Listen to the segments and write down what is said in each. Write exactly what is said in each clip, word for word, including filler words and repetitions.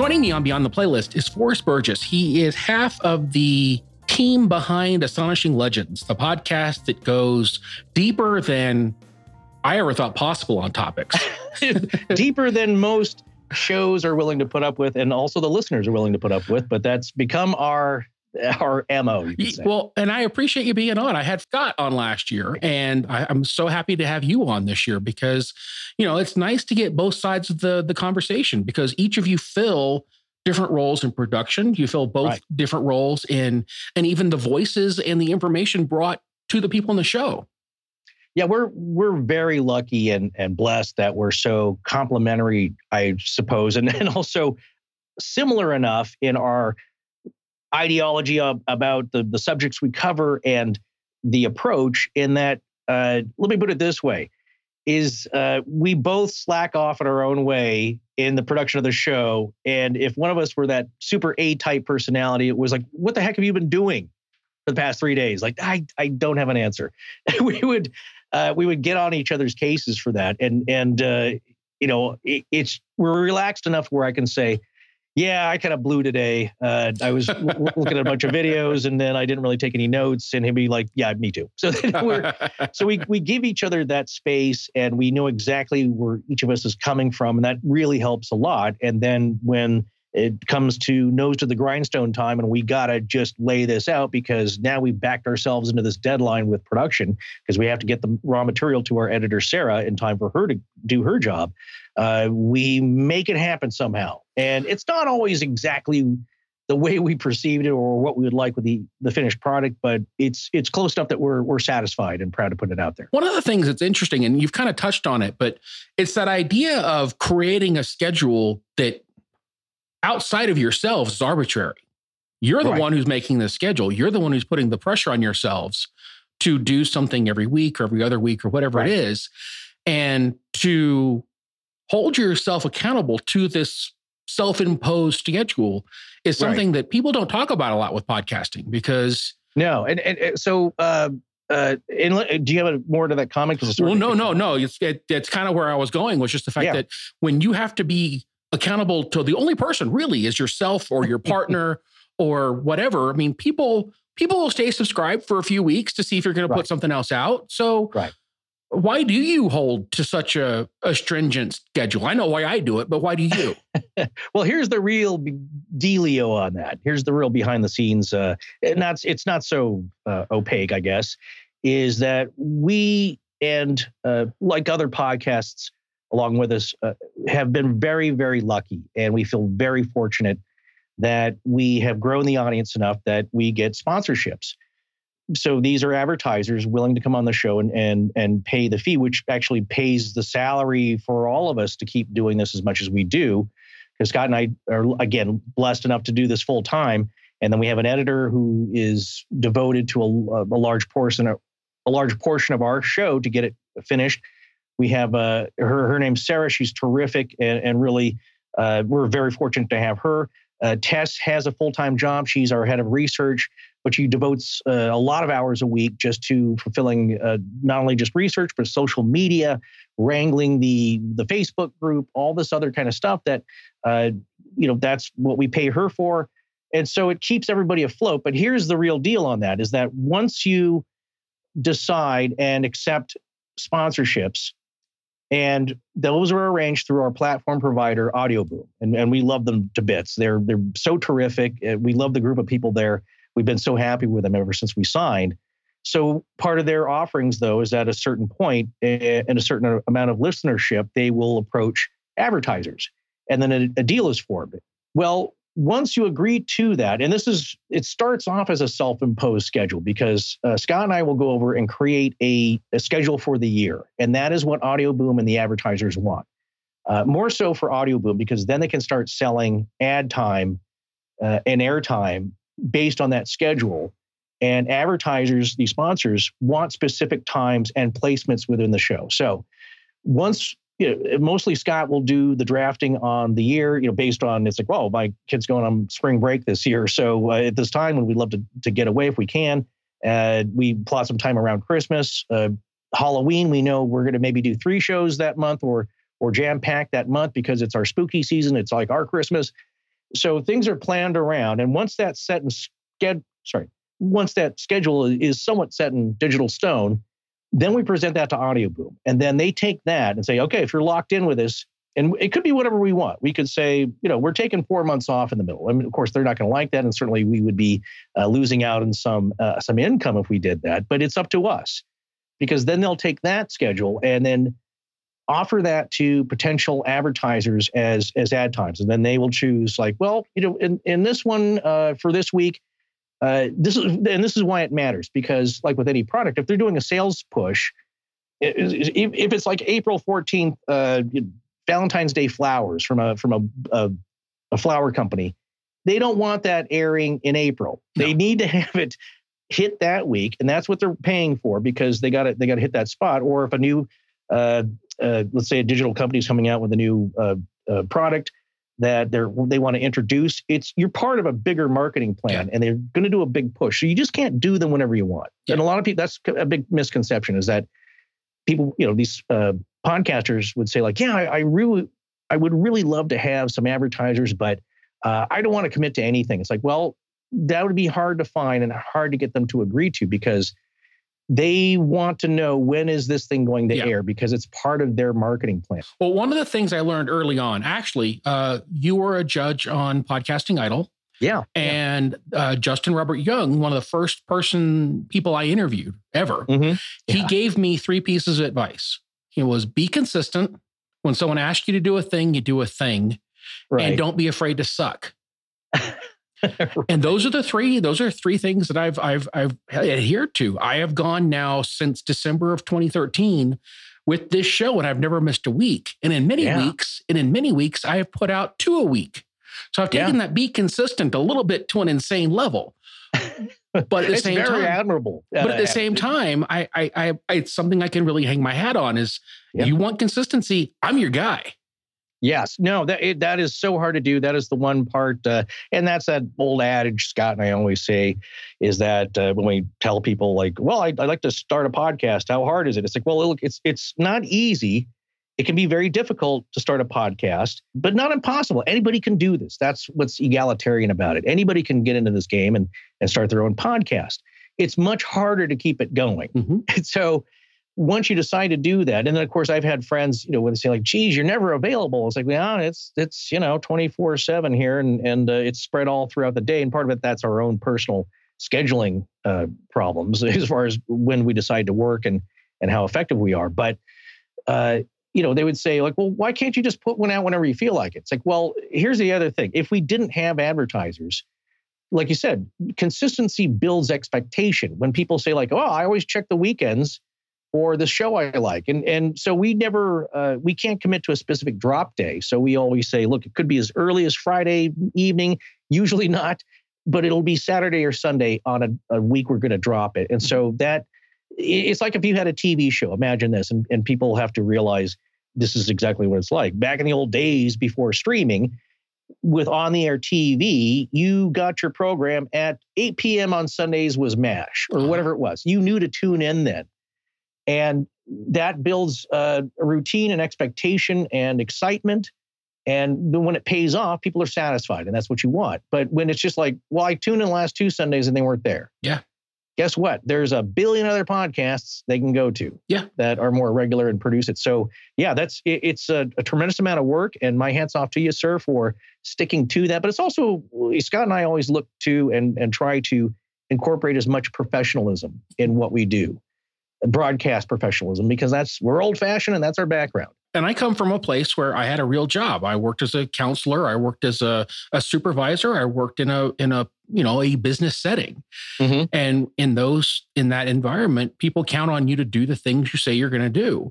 Joining me on Beyond the Playlist is Forrest Burgess. He is half of the team behind Astonishing Legends, the podcast that goes deeper than I ever thought possible on topics. Deeper than most shows are willing to put up with, and also the listeners are willing to put up with, but that's become our our M O, you could say. Well, and I appreciate you being on. I had Scott on last year, and I, I'm so happy to have you on this year because, you know, it's nice to get both sides of the, the conversation because each of you fill different roles in production. You fill both right. different roles in, and even the voices and the information brought to the people in the show. Yeah, we're we're very lucky and and blessed that we're so complementary, I suppose, and, and also similar enough in our ideology of, about the, the subjects we cover and the approach in that, uh, let me put it this way, is uh, we both slack off in our own way in the production of the show. And if one of us were that super A-type personality, it was like, what the heck have you been doing for the past three days? Like, I I don't have an answer. we would uh, we would get on each other's cases for that. And, and uh, you know, it, it's we're relaxed enough where I can say, yeah, I kind of blew today. Uh, I was w- looking at a bunch of videos and then I didn't really take any notes. And he'd be like, yeah, me too. So we're, so we we give each other that space and we know exactly where each of us is coming from. And that really helps a lot. And then when it comes to nose to the grindstone time and we got to just lay this out because now we've backed ourselves into this deadline with production because we have to get the raw material to our editor, Sarah, in time for her to do her job. Uh, we make it happen somehow. And it's not always exactly the way we perceived it or what we would like with the, the finished product, but it's it's close enough that we're we're satisfied and proud to put it out there. One of the things that's interesting, and you've kind of touched on it, but it's that idea of creating a schedule that outside of yourselves is arbitrary. You're the right. one who's making the schedule. You're the one who's putting the pressure on yourselves to do something every week or every other week or whatever right. it is. And to hold yourself accountable to this self-imposed schedule is something right. that people don't talk about a lot with podcasting because... No. And, and so... Uh, Uh, and do you have a, more to that comment? Well, no, no, no. It's it, it's kind of where I was going was just the fact yeah. that when you have to be accountable to the only person really is yourself or your partner or whatever. I mean, people people will stay subscribed for a few weeks to see if you're going right. to put something else out. So right. why do you hold to such a, a stringent schedule? I know why I do it, but why do you? Well, here's the real dealio on that. Here's the real behind the scenes. Uh, and that's it's not so uh, opaque, I guess, is that we and uh, like other podcasts along with us uh, have been very, very lucky. And we feel very fortunate that we have grown the audience enough that we get sponsorships. So these are advertisers willing to come on the show and and and pay the fee, which actually pays the salary for all of us to keep doing this as much as we do. Because Scott and I are, again, blessed enough to do this full time. And then we have an editor who is devoted to a, a large portion of, a large portion of our show to get it finished. We have uh, her, her name's Sarah. She's terrific. And, and really, uh, we're very fortunate to have her. Uh, Tess has a full-time job. She's our head of research, but she devotes uh, a lot of hours a week just to fulfilling uh, not only just research, but social media, wrangling the the Facebook group, all this other kind of stuff that, uh, you know, that's what we pay her for. And so it keeps everybody afloat. But here's the real deal on that is that once you decide and accept sponsorships, and those are arranged through our platform provider, Audioboom. And, and we love them to bits. They're they're so terrific. We love the group of people there. We've been so happy with them ever since we signed. So part of their offerings, though, is at a certain point and a certain amount of listenership, they will approach advertisers. And then a, a deal is formed. Well, once you agree to that, and this is, it starts off as a self-imposed schedule because uh, Scott and I will go over and create a, a schedule for the year. And that is what Audioboom and the advertisers want. Uh, more so for Audioboom because then they can start selling ad time uh, and airtime based on that schedule. And advertisers, the sponsors, want specific times and placements within the show. So once You know, mostly Scott will do the drafting on the year, you know, based on, it's like, well, my kid's going on spring break this year. So uh, at this time when we'd love to, to get away if we can, uh, we plot some time around Christmas, uh, Halloween. We know we're going to maybe do three shows that month or, or jam pack that month because it's our spooky season. It's like our Christmas. so things are planned around. And once that's set in schedule, sorry, once that schedule is somewhat set in digital stone, then we present that to Audioboom. And then they take that and say, okay, if you're locked in with this, and it could be whatever we want. We could say, you know, we're taking four months off in the middle. I mean, of course, they're not going to like that. And certainly we would be uh, losing out on some uh, some income if we did that. But it's up to us, because then they'll take that schedule and then offer that to potential advertisers as as ad times. And then they will choose like, well, you know, in, in this one uh, for this week, uh, this is, and this is why it matters, because like with any product, if they're doing a sales push, if, if it's like April fourteenth, uh, Valentine's Day flowers from a from a, a a flower company, they don't want that airing in April. No. They need to have it hit that week, and that's what they're paying for, because they got to they got to hit that spot. Or if a new, uh, uh, let's say a digital company is coming out with a new uh, uh, product that they're they want to introduce, it's you're part of a bigger marketing plan, yeah. and they're going to do a big push. So you just can't do them whenever you want. Yeah. And a lot of people, that's a big misconception, is that people, you know, these uh, podcasters would say like, yeah, I, I really, I would really love to have some advertisers, but uh, I don't want to commit to anything. It's like, well, that would be hard to find and hard to get them to agree to, because they want to know, when is this thing going to yeah. air, because it's part of their marketing plan. Well, one of the things I learned early on, actually, uh, you were a judge on Podcasting Idol. Yeah. And uh, Justin Robert Young, one of the first person people I interviewed ever, mm-hmm. yeah. he gave me three pieces of advice. It was, be consistent. When someone asks you to do a thing, you do a thing. Right. And don't be afraid to suck. Right. And those are the three, those are three things that I've, I've, I've adhered to. I have gone now since December of twenty thirteen with this show, and I've never missed a week. And in many yeah. weeks, and in many weeks, I have put out two a week. So I've taken yeah. that be consistent a little bit to an insane level. But at the it's same very time, admirable. But at the same time, I, I, I, it's something I can really hang my hat on. Is yeah. you want consistency? I'm your guy. Yes, no, that it, that is so hard to do. That is the one part, uh, and that's that old adage Scott and I always say, is that uh, when we tell people like, "Well, I'd, I'd like to start a podcast. How hard is it?" It's like, well, look, it's it's not easy. It can be very difficult to start a podcast, but not impossible. Anybody can do this. That's what's egalitarian about it. Anybody can get into this game and, and start their own podcast. It's much harder to keep it going. Mm-hmm. And so once you decide to do that, and then of course I've had friends, you know, when they say like, geez, you're never available. It's like, well, it's, it's, you know, twenty-four seven here, and, and uh, it's spread all throughout the day. And part of it, that's our own personal scheduling uh, problems as far as when we decide to work and, and how effective we are. But, uh, you know, they would say like, well, why can't you just put one out whenever you feel like it? It's like, well, here's the other thing. If we didn't have advertisers, like you said, consistency builds expectation. When people say like, oh, I always check the weekends for the show I like. And, and so we never, uh, we can't commit to a specific drop day. So we always say, look, it could be as early as Friday evening, usually not, but it'll be Saturday or Sunday on a, a week we're going to drop it. And so that, it's like if you had a T V show, imagine this, and, and people have to realize this is exactly what it's like. Back in the old days before streaming, with on-the-air T V, you got your program at eight p.m. on Sundays was MASH or whatever it was. You knew to tune in then. And that builds uh, a routine and expectation and excitement. And then when it pays off, people are satisfied, and that's what you want. But when it's just like, well, I tuned in the last two Sundays and they weren't there. Yeah. Guess what? There's a billion other podcasts they can go to yeah. that are more regular and produce it. So yeah, that's it, it's a, a tremendous amount of work, and my hat's off to you, sir, for sticking to that. But it's also, Scott and I always look to and, and try to incorporate as much professionalism in what we do, broadcast professionalism, because that's, we're old fashioned and that's our background. And I come from a place where I had a real job. I worked as a counselor. I worked as a, a supervisor. I worked in a, in a, you know, a business setting. Mm-hmm. And in those, in that environment, people count on you to do the things you say you're going to do.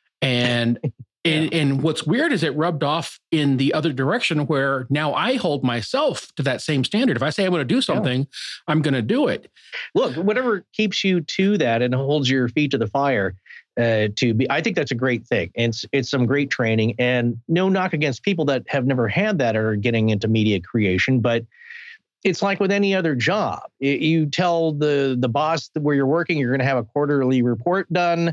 And, yeah. and, and what's weird is it rubbed off in the other direction, where now I hold myself to that same standard. If I say I'm going to do something, yeah. I'm going to do it. Look, whatever keeps you to that and holds your feet to the fire, Uh, to be, I think that's a great thing. And it's, it's some great training, and no knock against people that have never had that or are getting into media creation. But it's like with any other job. It, you tell the the boss where you're working, you're going to have a quarterly report done.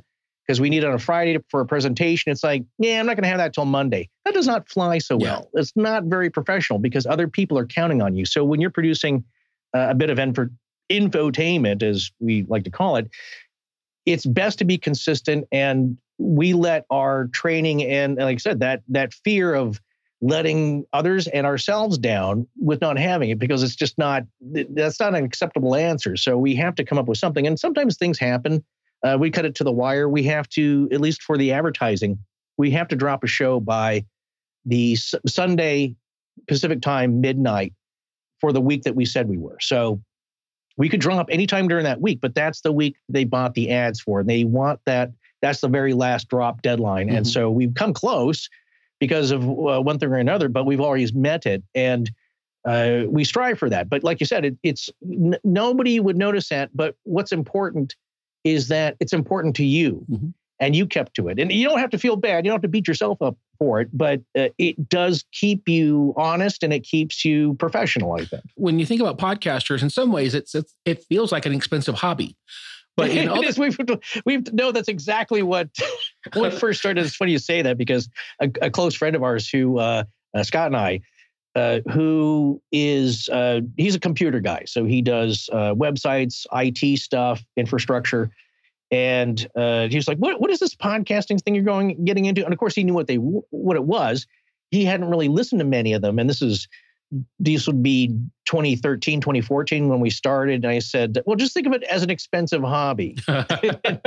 because we need it on a Friday for a presentation. It's like, yeah, I'm not going to have that till Monday. That does not fly so Yeah. well. It's not very professional because other people are counting on you. So when you're producing uh, a bit of info, infotainment, as we like to call it, it's best to be consistent. And we let our training and, like I said, that that fear of letting others and ourselves down with not having it, because it's just not, that's not an acceptable answer. So we have to come up with something. And sometimes things happen. Uh, we cut it to the wire. We have to, at least for the advertising, we have to drop a show by the S- Sunday Pacific time, midnight, for the week that we said we were. So we could drop anytime during that week, but that's the week they bought the ads for. And they want that, that's the very last drop deadline. Mm-hmm. And so we've come close because of uh, one thing or another, but we've always met it. And uh, we strive for that. But like you said, it, it's n- nobody would notice that. But what's important is that it's important to you, mm-hmm. and you kept to it. And you don't have to feel bad. You don't have to beat yourself up for it, but uh, it does keep you honest and it keeps you professional, I think. When you think about podcasters, in some ways, it's, it's it feels like an expensive hobby. But in other- is, we've, we've no, that's exactly what when we first started. It's funny you say that, because a, a close friend of ours who, uh, uh, Scott and I, uh, who is, uh, he's a computer guy. So he does uh, websites, I T stuff, infrastructure. And uh, he was like, what, what is this podcasting thing you're going, getting into? And of course he knew what they, what it was. He hadn't really listened to many of them. And this is, these would be twenty thirteen, twenty fourteen when we started. And I said, well, just think of it as an expensive hobby. but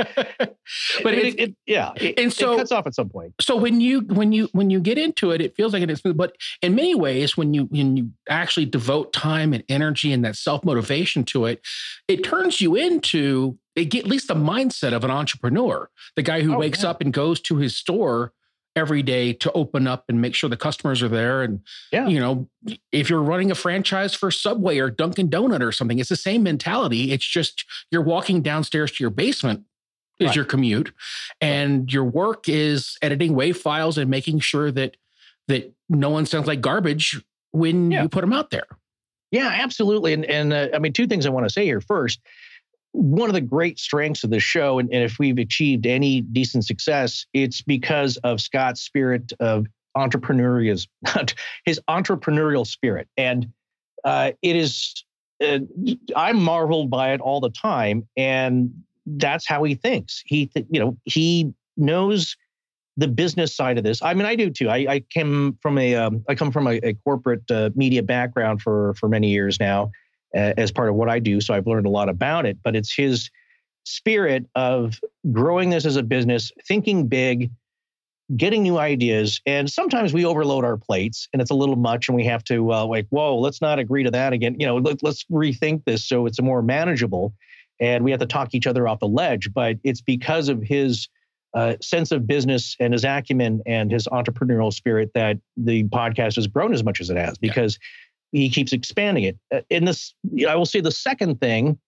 it, it, yeah, it, and so, it cuts off at some point. So when you, when you, when you get into it, it feels like it's, but in many ways, when you, when you actually devote time and energy and that self-motivation to it, it turns you into, it get at least the mindset of an entrepreneur, the guy who oh, wakes yeah. up and goes to his store every day to open up and make sure the customers are there. And, yeah. you know, if you're running a franchise for Subway or Dunkin' Donut or something, it's the same mentality. It's just you're walking downstairs to your basement is right. your commute, and right. your work is editing WAV files and making sure that that no one sounds like garbage when yeah. you put them out there. Yeah, absolutely. And, and uh, I mean, two things I want to say here. First, one of the great strengths of the show, and, and if we've achieved any decent success, it's because of Scott's spirit of entrepreneurial, his entrepreneurial spirit. And uh, it is, uh, I'm marveled by it all the time. And that's how he thinks. He, th- you know, he knows the business side of this. I mean, I do too. I, I came from a, um, I come from a, a corporate uh, media background for for many years now, as part of what I do. So I've learned a lot about it, but it's his spirit of growing this as a business, thinking big, getting new ideas. And sometimes we overload our plates and it's a little much and we have to uh, like, whoa, let's not agree to that again. You know, let, let's rethink this so it's more manageable, and we have to talk each other off the ledge. But it's because of his uh, sense of business and his acumen and his entrepreneurial spirit that the podcast has grown as much as it has, because yeah. he keeps expanding it. In this, I will say the second thing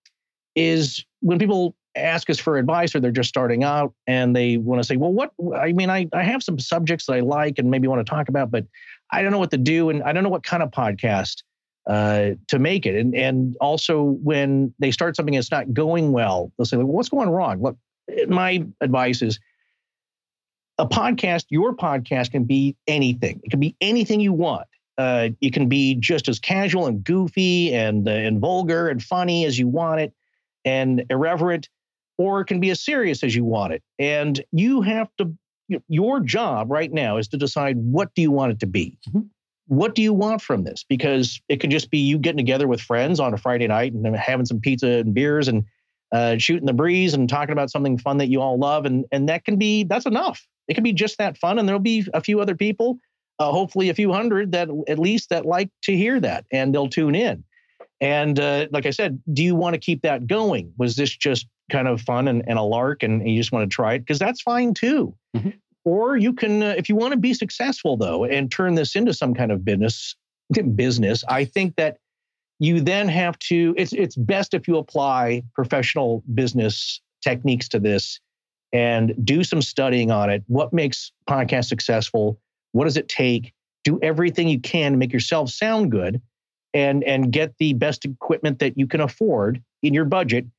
is when people ask us for advice or they're just starting out and they want to say, well, what, I mean, I, I have some subjects that I like and maybe want to talk about, but I don't know what to do. And I don't know what kind of podcast uh, to make it. And, and also when they start something that's not going well, they'll say, well, what's going wrong? Look, my advice is a podcast, your podcast can be anything. It can be anything you want. Uh, it can be just as casual and goofy and uh, and vulgar and funny as you want it, and irreverent, or it can be as serious as you want it. And you have to, your job right now is to decide, what do you want it to be? Mm-hmm. What do you want from this? Because it could just be you getting together with friends on a Friday night and having some pizza and beers and uh, shooting the breeze and talking about something fun that you all love. And, and that can be, that's enough. It can be just that fun. And there'll be a few other people, uh, hopefully a few hundred that at least that like to hear that, and they'll tune in. And uh, like I said, do you want to keep that going? Was this just kind of fun and, and a lark and you just want to try it? Because that's fine too. Mm-hmm. Or you can, uh, if you want to be successful though, and turn this into some kind of business, business, I think that you then have to, it's it's best if you apply professional business techniques to this and do some studying on it. What makes podcasts successful? What does it take? Do everything you can to make yourself sound good, and, and get the best equipment that you can afford in your budget.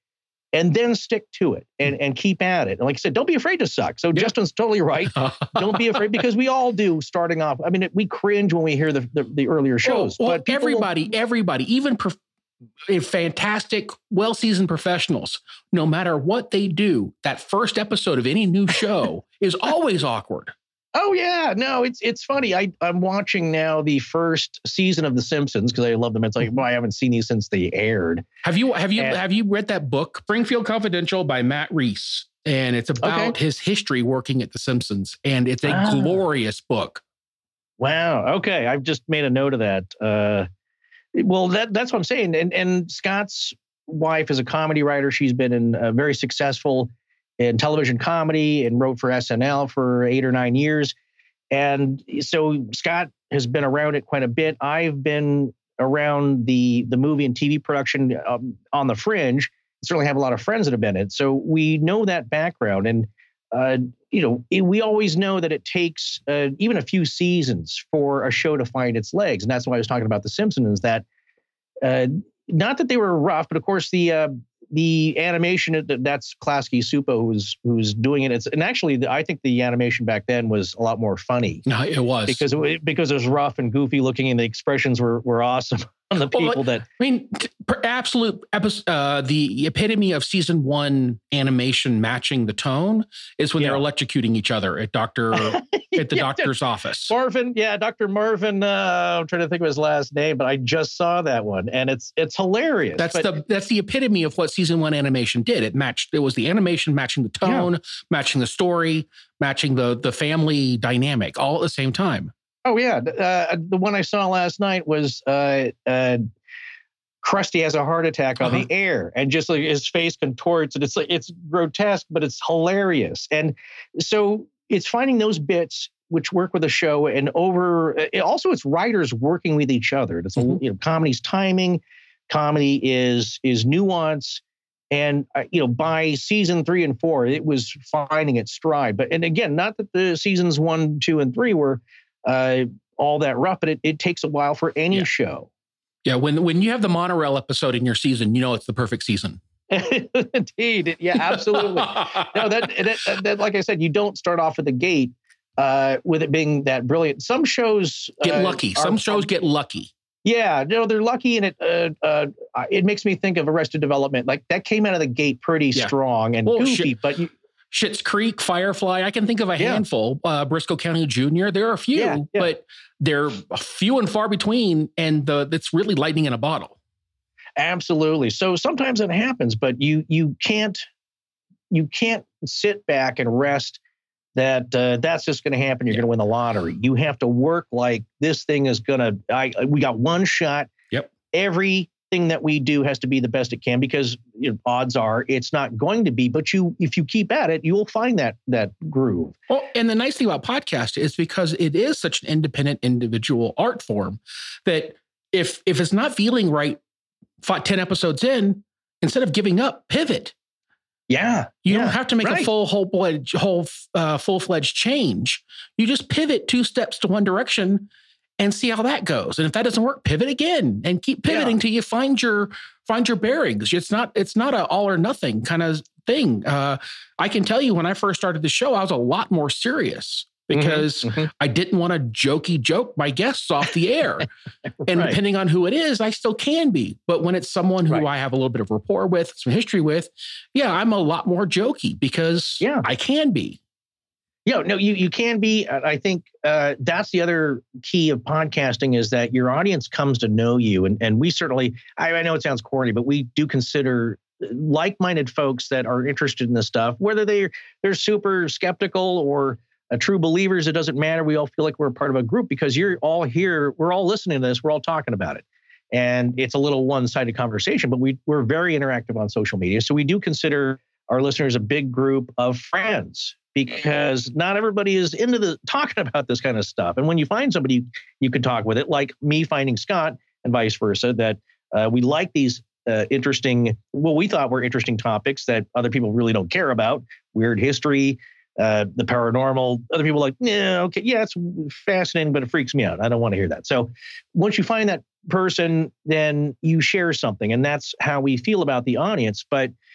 and then stick to it and, and keep at it. And like I said, don't be afraid to suck. So yeah. Justin's totally right. Don't be afraid, because we all do starting off. I mean, we cringe when we hear the, the, the earlier shows. Well, well, but everybody, will, everybody, even prof- fantastic, well-seasoned professionals, no matter what they do, that first episode of any new show is always awkward. Oh yeah, no, it's it's funny. I I'm watching now the first season of The Simpsons because I love them. It's like, well, I haven't seen these since they aired. Have you have you and, have you read that book, Springfield Confidential by Matt Reese? And it's about okay. his history working at The Simpsons, and it's a ah. glorious book. Wow. Okay, I've just made a note of that. Uh, well, that that's what I'm saying. And and Scott's wife is a comedy writer. She's been in uh, very successful in television comedy and wrote for S N L for eight or nine years. And so Scott has been around it quite a bit. I've been around the, the movie and T V production um, on the fringe. Certainly have a lot of friends that have been in it. So we know that background. And, uh, you know, it, we always know that it takes uh, even a few seasons for a show to find its legs. And that's why I was talking about The Simpsons, that uh, not that they were rough, but of course the, uh, The animation, that's Klasky Supo who's who's doing it. It's and actually, I think the animation back then was a lot more funny. No, it was because it, because it was rough and goofy looking, and the expressions were were awesome on the people well, that. I mean, absolute uh, the epitome of season one animation matching the tone is when yeah. they're electrocuting each other at Doctor at the yeah, doctor's office. Marvin, yeah, Doctor Marvin. Uh, I'm trying to think of his last name, but I just saw that one, and it's it's hilarious. That's but, the that's the epitome of what season one animation did. It matched. It was the animation matching the tone, yeah. matching the story, matching the the family dynamic, all at the same time. Oh yeah, uh, the one I saw last night was uh, uh, Krusty has a heart attack on uh-huh. the air, and just like his face contorts, and it's like it's grotesque, but it's hilarious. And so it's finding those bits which work with the show, and over it, also it's writers working with each other. It's mm-hmm. a, you know, comedy's timing, comedy is is nuance. And, uh, you know, by season three and four, it was finding its stride. But, and again, not that the seasons one, two, and three were uh, all that rough, but it, it takes a while for any yeah. show. Yeah. When, when you have the monorail episode in your season, you know, it's the perfect season. Indeed. Yeah, absolutely. no, that, that, that, like I said, you don't start off at the gate uh, with it being that brilliant. Some shows get uh, lucky. Some are, shows get lucky. Yeah, no, they're lucky, and it uh, uh, it makes me think of Arrested Development. Like that came out of the gate pretty yeah. strong and well, goofy, shit, but you, Schitt's Creek, Firefly. I can think of a yeah. handful. Uh, Briscoe County Junior There are a few, yeah, yeah. but they're few and far between, and the it's really lightning in a bottle. Absolutely. So sometimes it happens, but you you can't you can't sit back and rest. That uh, that's just going to happen. You're yeah. going to win the lottery. You have to work like this thing is going to. I we got one shot. Yep. Everything that we do has to be the best it can, because you know, odds are it's not going to be. But you, if you keep at it, you will find that that groove. Well, and the nice thing about podcast is because it is such an independent, individual art form that if if it's not feeling right, five, ten episodes in, instead of giving up, pivot. Yeah, you yeah, don't have to make right. a full whole whole uh, full fledged change. You just pivot two steps to one direction and see how that goes. And if that doesn't work, pivot again and keep pivoting yeah. till you find your find your bearings. It's not it's not an all or nothing kind of thing. Uh, I can tell you when I first started the show, I was a lot more serious because mm-hmm, mm-hmm. I didn't want to jokey joke my guests off the air. And right. depending on who it is, I still can be. But when it's someone who right. I have a little bit of rapport with, some history with, yeah, I'm a lot more jokey because yeah. I can be. Yeah, no, you you can be. I think uh, that's the other key of podcasting is that your audience comes to know you. And, and we certainly, I, I know it sounds corny, but we do consider like-minded folks that are interested in this stuff, whether they're, they're super skeptical or Uh, true believers, it doesn't matter. We all feel like we're a part of a group because you're all here. We're all listening to this. We're all talking about it. And it's a little one-sided conversation, but we, we're very interactive on social media. So we do consider our listeners a big group of friends because not everybody is into the talking about this kind of stuff. And when you find somebody you can talk with it, like me finding Scott and vice versa, that uh, we like these uh, interesting, well, we thought were interesting topics that other people really don't care about, weird history, Uh, the paranormal. Other people are like, yeah, okay, yeah, it's fascinating, but it freaks me out. I don't want to hear that. So once you find that person, then you share something. And that's how we feel about the audience. But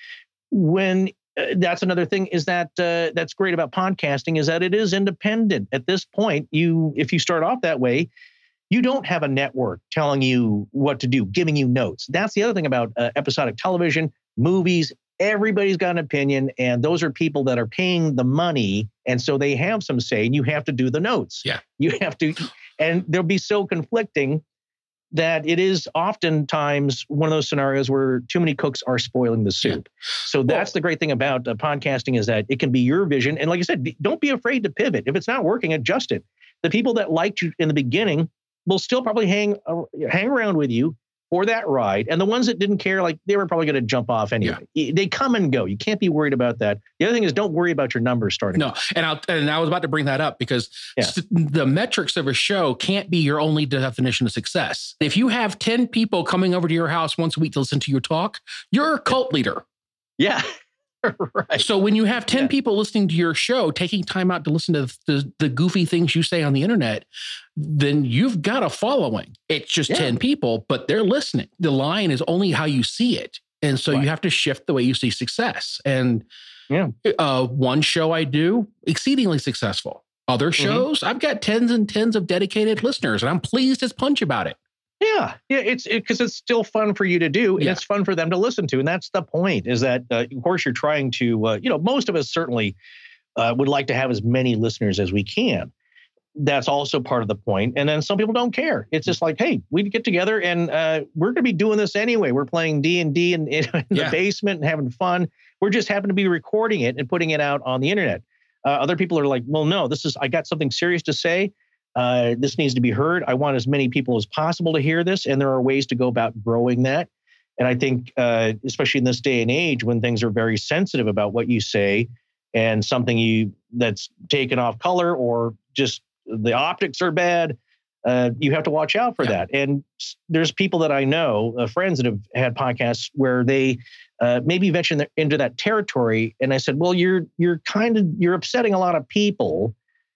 when uh, that's another thing is that uh, that's great about podcasting is that it is independent. At this point, you if you start off that way, you don't have a network telling you what to do, giving you notes. That's the other thing about uh, episodic television, movies. Everybody's got an opinion, and those are people that are paying the money, and so they have some say, and you have to do the notes. Yeah. You have to, and they'll be so conflicting that it is oftentimes one of those scenarios where too many cooks are spoiling the soup. Yeah. So that's well, the great thing about uh, podcasting is that it can be your vision. And like I said, don't be afraid to pivot. If it's not working, adjust it. The people that liked you in the beginning will still probably hang uh, hang around with you for that ride. And the ones that didn't care, like they were probably going to jump off anyway. Yeah. They come and go. You can't be worried about that. The other thing is don't worry about your numbers starting. No, and, I'll, and I was about to bring that up because yeah. the metrics of a show can't be your only definition of success. If you have ten people coming over to your house once a week to listen to your talk, you're a cult leader. Yeah. Right. So when you have ten yeah. people listening to your show, taking time out to listen to the, the goofy things you say on the internet, then you've got a following. It's just yeah. ten people, but they're listening. The line is only how you see it. And so right. you have to shift the way you see success. And yeah. uh, one show I do, exceedingly successful. Other shows, mm-hmm. I've got tens and tens of dedicated listeners, and I'm pleased as punch about it. Yeah, yeah, it's because it, it's still fun for you to do, and yeah. it's fun for them to listen to, and that's the point. Is that uh, of course you're trying to, uh, you know, most of us certainly uh, would like to have as many listeners as we can. That's also part of the point. And then some people don't care. It's just like, hey, we get together and uh, we're going to be doing this anyway. We're playing D and D in, in yeah. the basement and having fun. We're just happen to be recording it and putting it out on the internet. Uh, other people are like, well, no, this is I got something serious to say. Uh, this needs to be heard. I want as many people as possible to hear this. And there are ways to go about growing that. And I think, uh, especially in this day and age when things are very sensitive about what you say and something you that's taken off color or just the optics are bad, uh, you have to watch out for yeah. that. And there's people that I know, uh, friends that have had podcasts where they uh, maybe venture into that territory. And I said, well, you're you're kind of you're upsetting a lot of people.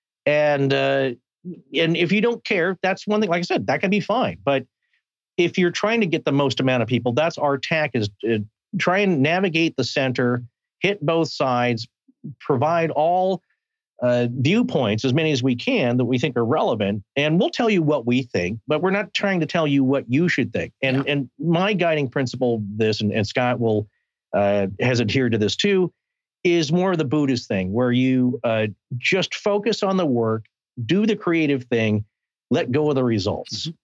And uh, and if you don't care, that's one thing. Like I said, that can be fine. But if you're trying to get the most amount of people, that's our tack is uh, try and navigate the center, hit both sides, provide all uh, viewpoints, as many as we can that we think are relevant. And we'll tell you what we think, but we're not trying to tell you what you should think. And yeah. and my guiding principle, this, and, and Scott will uh, has adhered to this too, is more of the Buddhist thing where you uh, just focus on the work, do the creative thing, let go of the results. Mm-hmm.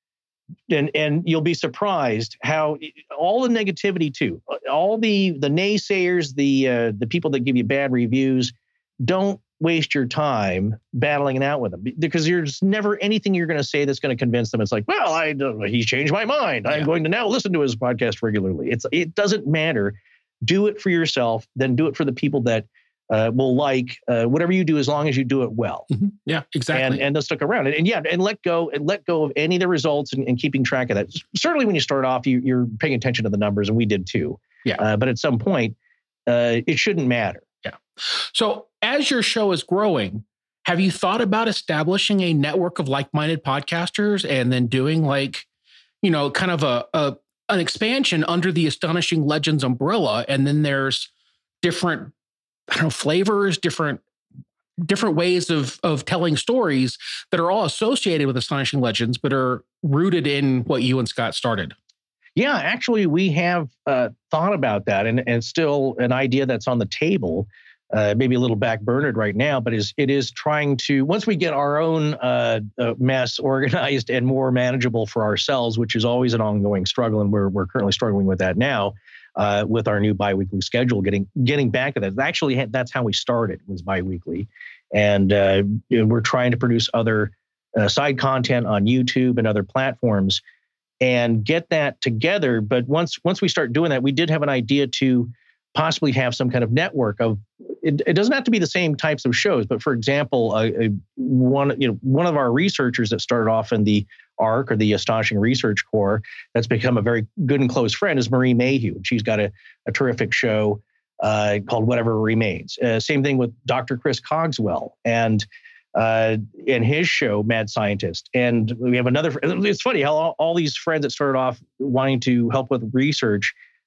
And and you'll be surprised how all the negativity too, all the the naysayers, the uh, the people that give you bad reviews, don't waste your time battling it out with them because there's never anything you're going to say that's going to convince them. It's like, well, I he's changed my mind. I'm yeah. going to now listen to his podcast regularly. It's it doesn't matter. Do it for yourself, then do it for the people that uh, will like uh, whatever you do, as long as you do it well. Mm-hmm. Yeah, exactly. And and they'll stick around. And, and yeah, and let go and let go of any of the results and, and keeping track of that. Certainly, when you start off, you, you're paying attention to the numbers, and we did too. Yeah. Uh, but at some point, uh, it shouldn't matter. Yeah. So as your show is growing, have you thought about establishing a network of like-minded podcasters and then doing like, you know, kind of a, a an expansion under the Astonishing Legends umbrella, and then there's different, I don't know, flavors, different different ways of of telling stories that are all associated with Astonishing Legends, but are rooted in what you and Scott started? Yeah, actually, we have uh, thought about that, and, and still an idea that's on the table, uh, maybe a little backburnered right now, but is it is trying to, once we get our own uh, uh, mess organized and more manageable for ourselves, which is always an ongoing struggle, and we're we're currently struggling with that now uh, with our new biweekly schedule. Getting getting back to that, actually, that's how we started, was biweekly, and uh, you know, we're trying to produce other uh, side content on YouTube and other platforms, and get that together. But once once we start doing that, we did have an idea to possibly have some kind of network of, it, it doesn't have to be the same types of shows, but for example, a, a one you know one of our researchers that started off in the A R C, or the Astonishing Research Corps, that's become a very good and close friend, is Marie Mayhew. She's got a, a terrific show uh, called Whatever Remains. Uh, same thing with Doctor Chris Cogswell and uh, and his show, Mad Scientist. And we have another, it's funny how all, all these friends that started off wanting to help with research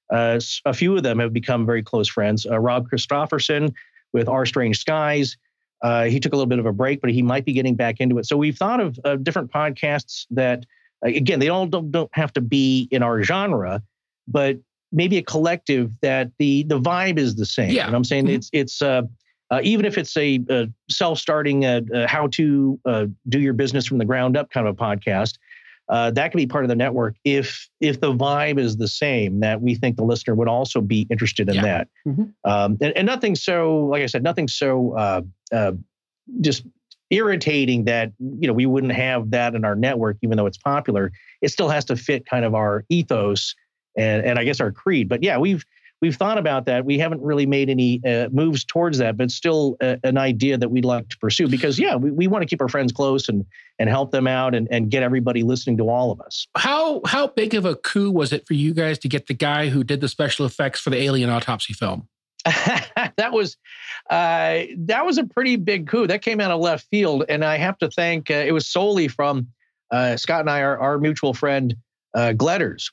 Uh, a few of them have become very close friends. Uh, Rob Christofferson with Our Strange Skies. Uh, he took a little bit of a break, but he might be getting back into it. So we've thought of uh, different podcasts that, uh, again, they all don't, don't have to be in our genre, but maybe a collective that the the vibe is the same. Yeah. And I'm saying mm-hmm. it's it's uh, uh, even if it's a, a self-starting uh, uh, how to uh, do your business from the ground up kind of a podcast, uh, that can be part of the network. If if the vibe is the same, that we think the listener would also be interested in yeah. that. Mm-hmm. Um, and, and nothing so, like I said, nothing so uh, uh, just irritating that, you know, we wouldn't have that in our network, even though it's popular. It still has to fit kind of our ethos and, and I guess our creed. But yeah, we've we've thought about that. We haven't really made any uh, moves towards that, but still a, an idea that we'd like to pursue because, yeah, we, we want to keep our friends close and and help them out and, and get everybody listening to all of us. How how big of a coup was it for you guys to get the guy who did the special effects for the Alien Autopsy film? that was uh, that was a pretty big coup. That came out of left field, and I have to thank uh, it was solely from uh, Scott and I, our, our mutual friend uh, Gledders,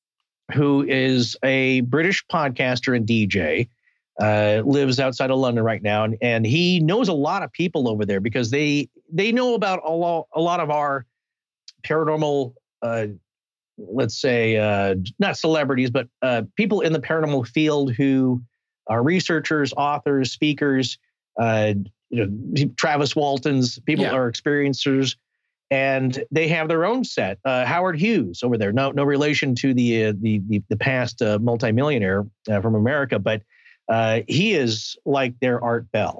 who is a British podcaster and D J, uh, lives outside of London right now, and, and he knows a lot of people over there because they they know about a lot a lot of our paranormal, uh, let's say uh, not celebrities, but uh, people in the paranormal field who are researchers, authors, speakers, uh, you know, Travis Waltons, people yeah. are experiencers, and they have their own set. Uh, Howard Hughes over there, no no relation to the uh, the, the the past uh, multimillionaire uh, from America, but uh, he is like their Art Bell,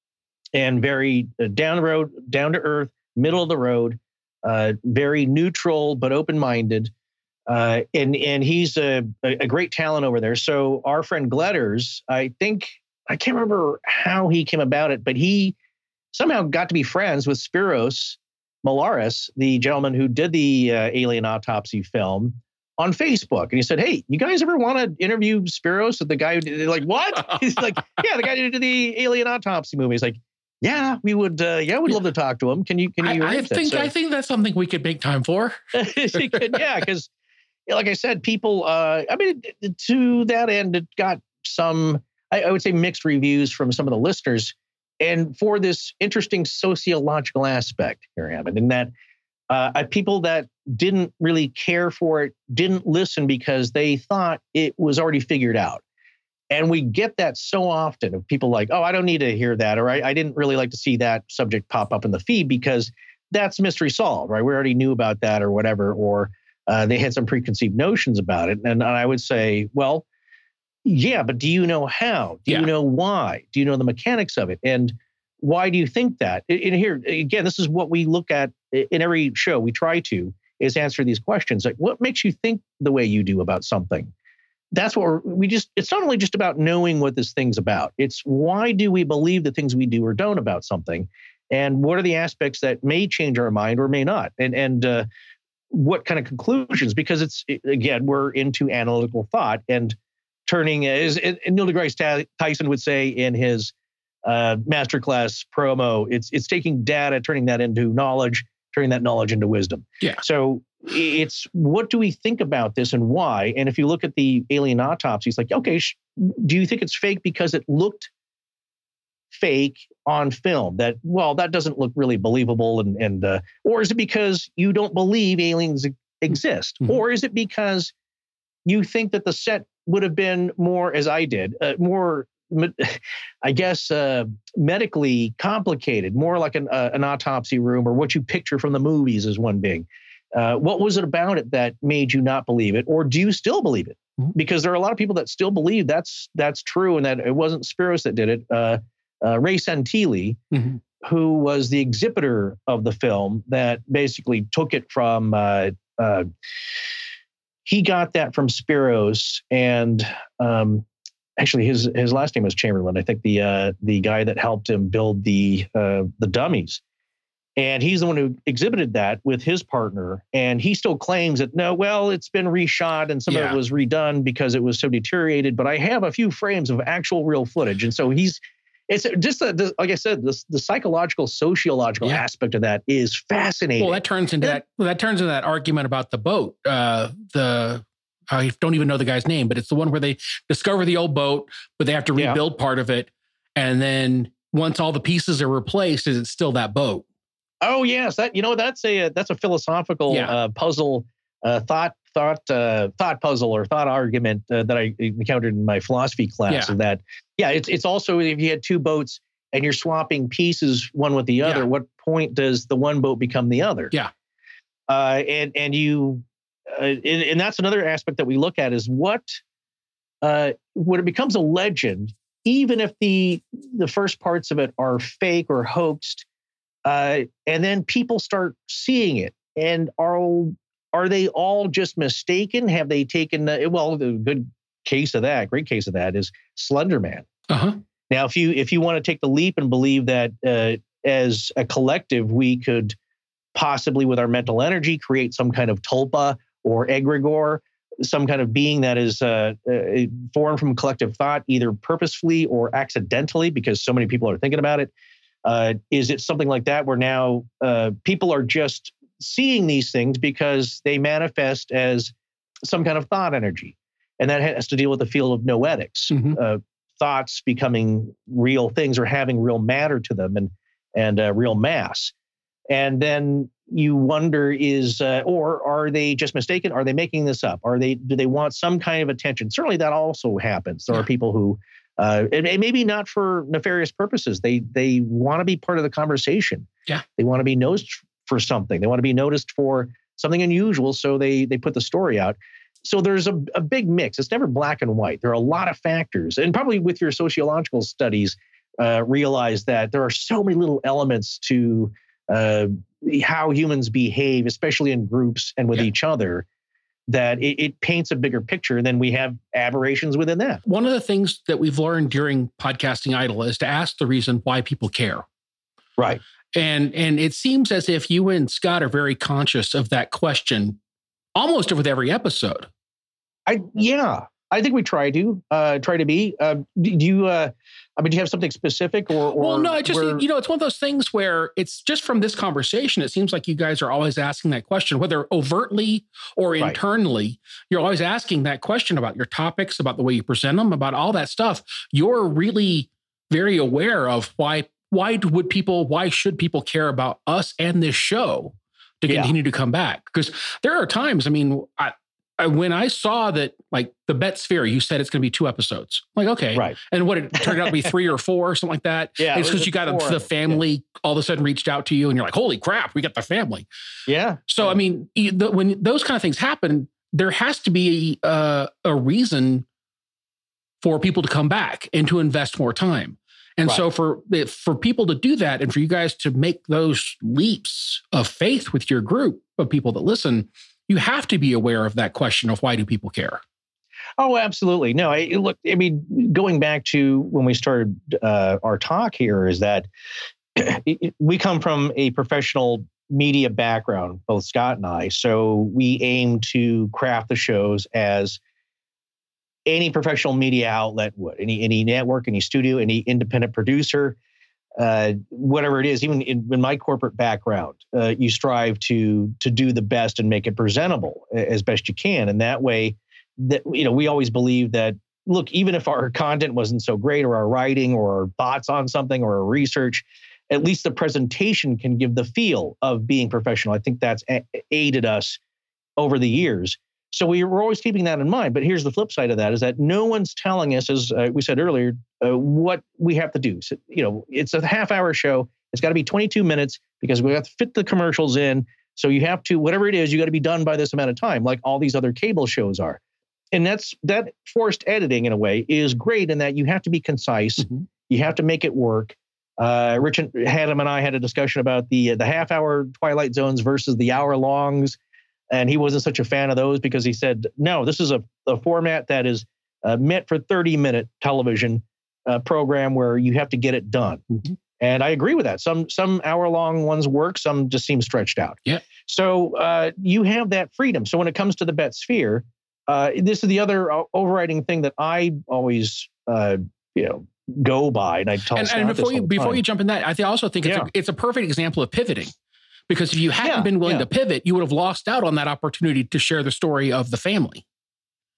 and very uh, down the road, down to earth, middle of the road, uh, very neutral but open minded. Uh, and and he's a, a great talent over there. So our friend Gledders, I think, I can't remember how he came about it, but he somehow got to be friends with Spiros Malaris, the gentleman who did the uh, Alien Autopsy film, on Facebook. And he said, hey, you guys ever want to interview Spiros? The guy who did, like, what? He's like, yeah, the guy who did the Alien Autopsy movie. He's like, yeah, we would. Uh, yeah, we'd love to talk to him. Can you? Can you? I, I think. So, I think that's something we could make time for. Yeah, because. Like I said, people, uh, I mean, to that end, it got some, I, I would say, mixed reviews from some of the listeners. And for this interesting sociological aspect here, Hammond, in that uh, people that didn't really care for it didn't listen because they thought it was already figured out. And we get that so often of people like, oh, I don't need to hear that, or I, I didn't really like to see that subject pop up in the feed because that's mystery solved, right? We already knew about that or whatever, or Uh, they had some preconceived notions about it. And, and I would say, well, yeah, but do you know how? Do yeah. you know why? Do you know the mechanics of it? And why do you think that? And here, again, this is what we look at in every show. We try to is answer these questions. Like, what makes you think the way you do about something? That's what we're, we just, it's not only just about knowing what this thing's about. It's why do we believe the things we do or don't about something? And what are the aspects that may change our mind or may not? And, and, uh, what kind of conclusions? Because it's, again, we're into analytical thought and turning, as Neil deGrasse Tyson would say in his uh, masterclass promo, it's it's taking data, turning that into knowledge, turning that knowledge into wisdom. Yeah. So it's what do we think about this and why? And if you look at the alien autopsy, it's like, okay, sh- do you think it's fake because it looked fake on film? That, well, that doesn't look really believable, and and uh, or is it because you don't believe aliens exist, mm-hmm. or is it because you think that the set would have been more, as I did, uh, more, I guess, uh, medically complicated, more like an uh, an autopsy room, or what you picture from the movies as one being? Uh, what was it about it that made you not believe it, or do you still believe it? Mm-hmm. Because there are a lot of people that still believe that's that's true, and that it wasn't Spiros that did it. Uh, Uh, Ray Santilli, mm-hmm. who was the exhibitor of the film, that basically took it from, uh, uh, he got that from Spiros, and um, actually his his last name was Chamberlain. I think the uh, the guy that helped him build the uh, the dummies, and he's the one who exhibited that with his partner. And he still claims that no, well, it's been reshot and some yeah. of it was redone because it was so deteriorated. But I have a few frames of actual real footage, and so he's. It's just, the, the, like I said, the, the psychological, sociological yeah. aspect of that is fascinating. Well, that turns into that, that turns into that argument about the boat. Uh, the I don't even know the guy's name, but it's the one where they discover the old boat, but they have to rebuild yeah. part of it. And then once all the pieces are replaced, is it still that boat? Oh yes, that you know that's a that's a philosophical yeah. uh, puzzle, uh, thought thought uh, thought puzzle or thought argument uh, that I encountered in my philosophy class. Yeah. Of that, yeah, it's it's also if you had two boats and you're swapping pieces one with the other, yeah. what point does the one boat become the other? Yeah, uh, and and you, uh, and, and that's another aspect that we look at is what uh, when it becomes a legend, even if the the first parts of it are fake or hoaxed. Uh, and then people start seeing it, and are are they all just mistaken? Have they taken the, well? The good case of that, great case of that, is Slender Man. Uh-huh. Now, if you if you want to take the leap and believe that uh, as a collective we could possibly, with our mental energy, create some kind of tulpa or egregore, some kind of being that is uh, uh, formed from collective thought, either purposefully or accidentally, because so many people are thinking about it. Uh, is it something like that where now uh, people are just seeing these things because they manifest as some kind of thought energy? And that has to deal with the field of noetics, mm-hmm. uh, thoughts becoming real things or having real matter to them and, and uh, real mass. And then you wonder is, uh, or are they just mistaken? Are they making this up? Are they, do they want some kind of attention? Certainly that also happens. There yeah. are people who Uh, and, and maybe not for nefarious purposes. They they want to be part of the conversation. Yeah, they want to be noticed for something. They want to be noticed for something unusual. So they they put the story out. So there's a, a big mix. It's never black and white. There are a lot of factors, and probably with your sociological studies, uh, realize that there are so many little elements to uh, how humans behave, especially in groups and with yeah. each other, that it, it paints a bigger picture, and then we have aberrations within that. One of the things that we've learned during Podcasting Idol is to ask the reason why people care. Right. And and it seems as if you and Scott are very conscious of that question almost with every episode. I yeah, I think we try to uh, try to be. Uh, do you? Uh, I mean, do you have something specific or? or well, no, I just where... you know, it's one of those things where it's just from this conversation. It seems like you guys are always asking that question, whether overtly or right. internally. You're always asking that question about your topics, about the way you present them, about all that stuff. You're really very aware of why. Why would people? Why should people care about us and this show to yeah. continue to come back? Because there are times. I mean, I. When I saw that, like the Bet Sphere, you said it's going to be two episodes. I'm like, okay. Right. And what it turned out to be three or four or something like that. Yeah. It's because you got a, the family yeah. all of a sudden reached out to you and you're like, holy crap, we got the family. Yeah. So, yeah. I mean, the, when those kind of things happen, there has to be uh, a reason for people to come back and to invest more time. And right. so for, for people to do that and for you guys to make those leaps of faith with your group of people that listen, you have to be aware of that question of why do people care? Oh, absolutely. No, I, look, I mean, going back to when we started uh, our talk here is that we come from a professional media background, both Scott and I. So we aim to craft the shows as any professional media outlet would, any, any network, any studio, any independent producer. Uh, whatever it is, even in, in my corporate background, uh, you strive to to do the best and make it presentable as best you can. And that way, that you know, we always believe that, look, even if our content wasn't so great or our writing or our thoughts on something or our research, at least the presentation can give the feel of being professional. I think that's a- aided us over the years. So we we're always keeping that in mind. But here's the flip side of that is that no one's telling us, as uh, we said earlier, uh, what we have to do. So, you know, it's a half hour show. It's got to be twenty-two minutes because we have to fit the commercials in. So you have to, whatever it is, you got to be done by this amount of time, like all these other cable shows are. And that's that forced editing in a way is great in that you have to be concise. Mm-hmm. You have to make it work. Uh, Richard Haddam and I had a discussion about the the half hour Twilight Zones versus the hour longs. And he wasn't such a fan of those because he said, no, this is a, a format that is uh, meant for thirty minute television uh, program where you have to get it done. Mm-hmm. And I agree with that. Some some hour long ones work. Some just seem stretched out. Yeah. So uh, you have that freedom. So when it comes to the Bet Sphere, uh, this is the other overriding thing that I always, uh, you know, go by. And I tell and, Scott and before you before time. you jump in that, I th- also think it's, yeah. a, it's a perfect example of pivoting. Because if you hadn't yeah, been willing yeah. to pivot, you would have lost out on that opportunity to share the story of the family.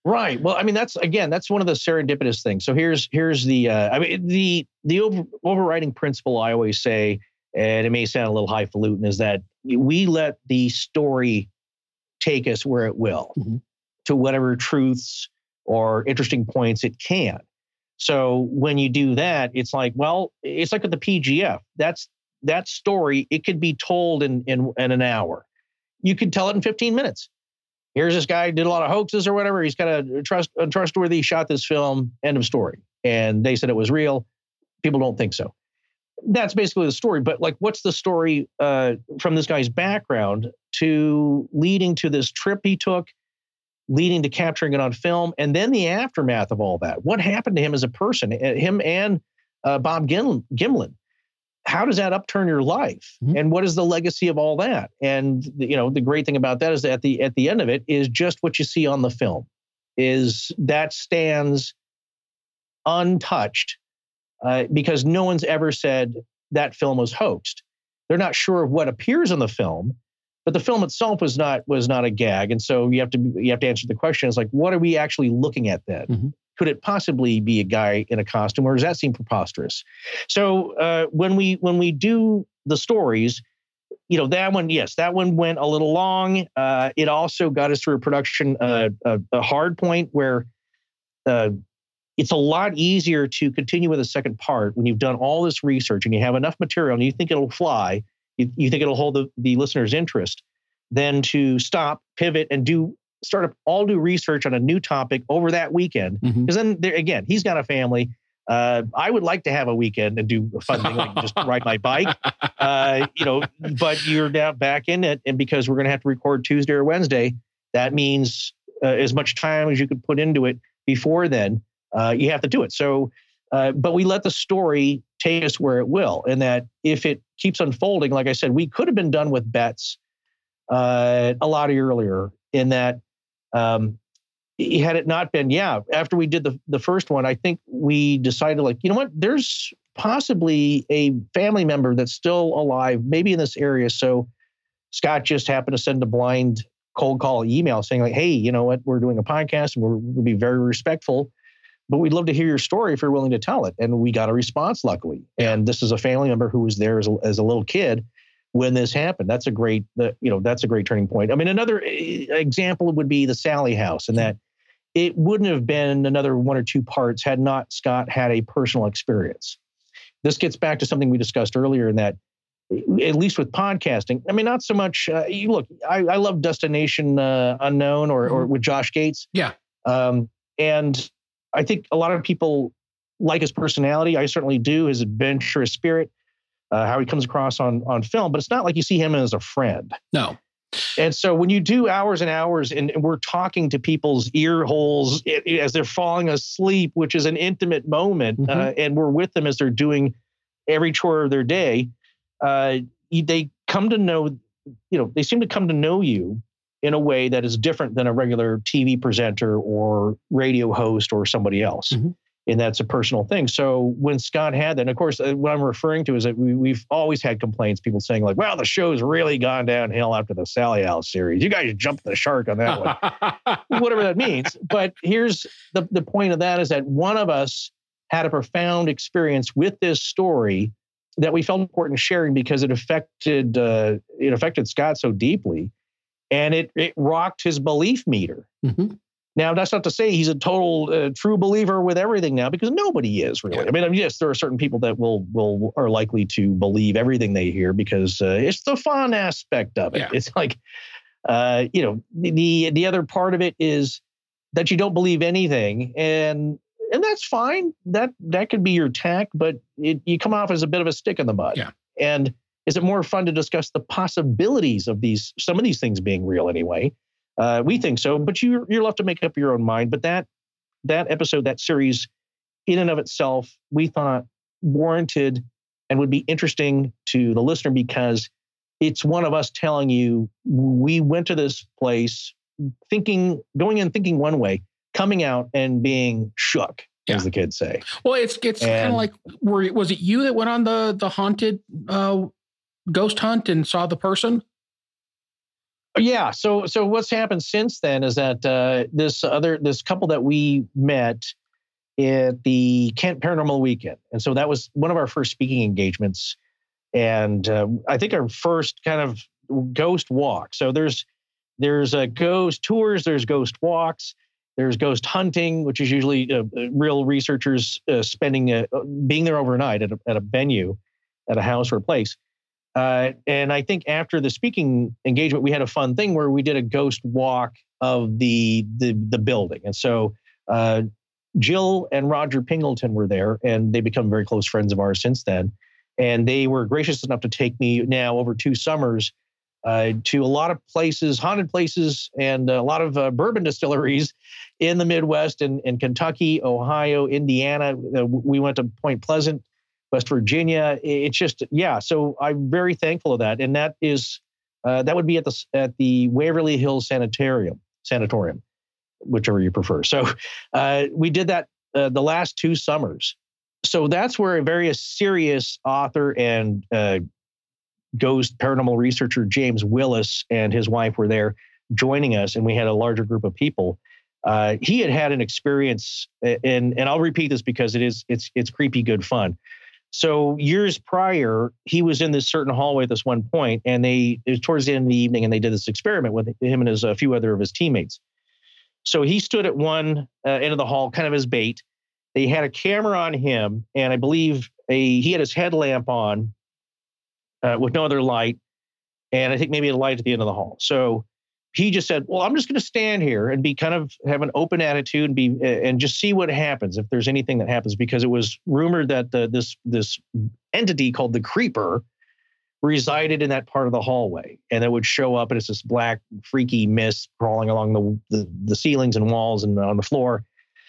Right. Well, I mean, that's again, that's one of the serendipitous things. So here's here's the uh, I mean the the over, overriding principle I always say, and it may sound a little highfalutin, is that we let the story take us where it will, mm-hmm. to whatever truths or interesting points it can. So when you do that, it's like, well, it's like with the P G F. That's that story. It could be told in in, in an hour. You could tell it in fifteen minutes. Here's this guy did a lot of hoaxes or whatever. He's got a trust untrustworthy. Shot this film. End of story. And they said it was real. People don't think so. That's basically the story. But like, what's the story uh, from this guy's background to leading to this trip he took, leading to capturing it on film, and then the aftermath of all that? What happened to him as a person? Him and uh, Bob Gim- Gimlin. How does that upturn your life? Mm-hmm. And what is the legacy of all that? And you know, the great thing about that is that at the at the end of it is just what you see on the film. Is that stands untouched uh, because no one's ever said that film was hoaxed. They're not sure of what appears in the film, but the film itself was not was not a gag. And so you have to you have to answer the question: is like, what are we actually looking at then? Mm-hmm. Could it possibly be a guy in a costume, or does that seem preposterous? So uh, when we when we do the stories, you know, that one, yes, that one went a little long. Uh, it also got us through a production, uh, a, a hard point where uh, it's a lot easier to continue with a second part when you've done all this research and you have enough material and you think it'll fly, you, you think it'll hold the, the listener's interest, than to stop, pivot, and do start up all new research on a new topic over that weekend. Because mm-hmm. then there, again, he's got a family. Uh, I would like to have a weekend and do a fun thing like just ride my bike, uh, you know, but you're now back in it. And because we're going to have to record Tuesday or Wednesday, that means uh, as much time as you could put into it before then, uh, you have to do it. So, uh, but we let the story take us where it will. And that if it keeps unfolding, like I said, we could have been done with bets uh, a lot earlier in that, Um, had it not been, yeah, after we did the, the first one, I think we decided like, you know what, there's possibly a family member that's still alive, maybe in this area. So Scott just happened to send a blind cold call email saying like, hey, you know what, we're doing a podcast and we're going to be very respectful, but we'd love to hear your story if you're willing to tell it. And we got a response, luckily. And this is a family member who was there as a, as a little kid when this happened. That's a great, you know, that's a great turning point. I mean, another example would be the Sally house, and that it wouldn't have been another one or two parts had not Scott had a personal experience. This gets back to something we discussed earlier in that, at least with podcasting, I mean, not so much, uh, you look, I, I love Destination uh, Unknown or, or with Josh Gates. Yeah. Um, and I think a lot of people like his personality. I certainly do, his adventurous spirit. Uh, how he comes across on on film, but it's not like you see him as a friend. No. And so when you do hours and hours and, and we're talking to people's ear holes it, it, as they're falling asleep, which is an intimate moment, mm-hmm. uh, and we're with them as they're doing every chore of their day, uh, they come to know, you know, they seem to come to know you in a way that is different than a regular T V presenter or radio host or somebody else. Mm-hmm. And that's a personal thing. So when Scott had that, and of course, what I'm referring to is that we, we've always had complaints, people saying like, well, the show's really gone downhill after the Sally House series. You guys jumped the shark on that one, whatever that means. But here's the, the point of that is that one of us had a profound experience with this story that we felt important sharing because it affected, uh, it affected Scott so deeply, and it, it rocked his belief meter. Mm-hmm. Now, that's not to say he's a total uh, true believer with everything now, because nobody is really. Yeah. I mean, I mean, yes, there are certain people that will will are likely to believe everything they hear because uh, it's the fun aspect of it. Yeah. It's like, uh, you know, the the other part of it is that you don't believe anything, and and that's fine. That that could be your tack, but it, you come off as a bit of a stick in the mud. Yeah. And is it more fun to discuss the possibilities of these some of these things being real anyway? Uh, we think so, but you're you're left to make up your own mind. But that that episode, that series, in and of itself, we thought warranted and would be interesting to the listener because it's one of us telling you we went to this place thinking, going in thinking one way, coming out and being shook, yeah. as the kids say. Well, it's it's kind of like, were, was it you that went on the the haunted uh, ghost hunt and saw the person? Yeah. So so what's happened since then is that uh, this other this couple that we met at the Kent Paranormal Weekend, and so that was one of our first speaking engagements, and uh, I think our first kind of ghost walk. So there's there's a ghost tours, there's ghost walks, there's ghost hunting, which is usually uh, real researchers uh, spending uh, being there overnight at a, at a venue, at a house or a place. Uh, and I think after the speaking engagement, we had a fun thing where we did a ghost walk of the the, the building. And so uh, Jill and Roger Pingleton were there, and they become very close friends of ours since then. And they were gracious enough to take me now over two summers uh, to a lot of places, haunted places, and a lot of uh, bourbon distilleries in the Midwest and in Kentucky, Ohio, Indiana. Uh, we went to Point Pleasant, West Virginia. It's just, yeah. So I'm very thankful of that. And that is, uh, that would be at the, at the Waverly Hills Sanitarium, Sanatorium, whichever you prefer. So uh, we did that uh, the last two summers. So that's where a very serious author and uh, ghost paranormal researcher, James Willis, and his wife were there joining us. And we had a larger group of people. Uh, he had had an experience, and, and I'll repeat this because it is, it's, it's creepy, good fun. So years prior, he was in this certain hallway at this one point, and they, it was towards the end of the evening, and they did this experiment with him and his, a few other of his teammates. So he stood at one uh, end of the hall, kind of as bait. They had a camera on him, and I believe a he had his headlamp on uh, with no other light, and I think maybe a light at the end of the hall. So he just said, well, I'm just going to stand here and be kind of have an open attitude and be and just see what happens if there's anything that happens, because it was rumored that the, this this entity called the Creeper resided in that part of the hallway, and it would show up, and it's this black freaky mist crawling along the the, the ceilings and walls and on the floor.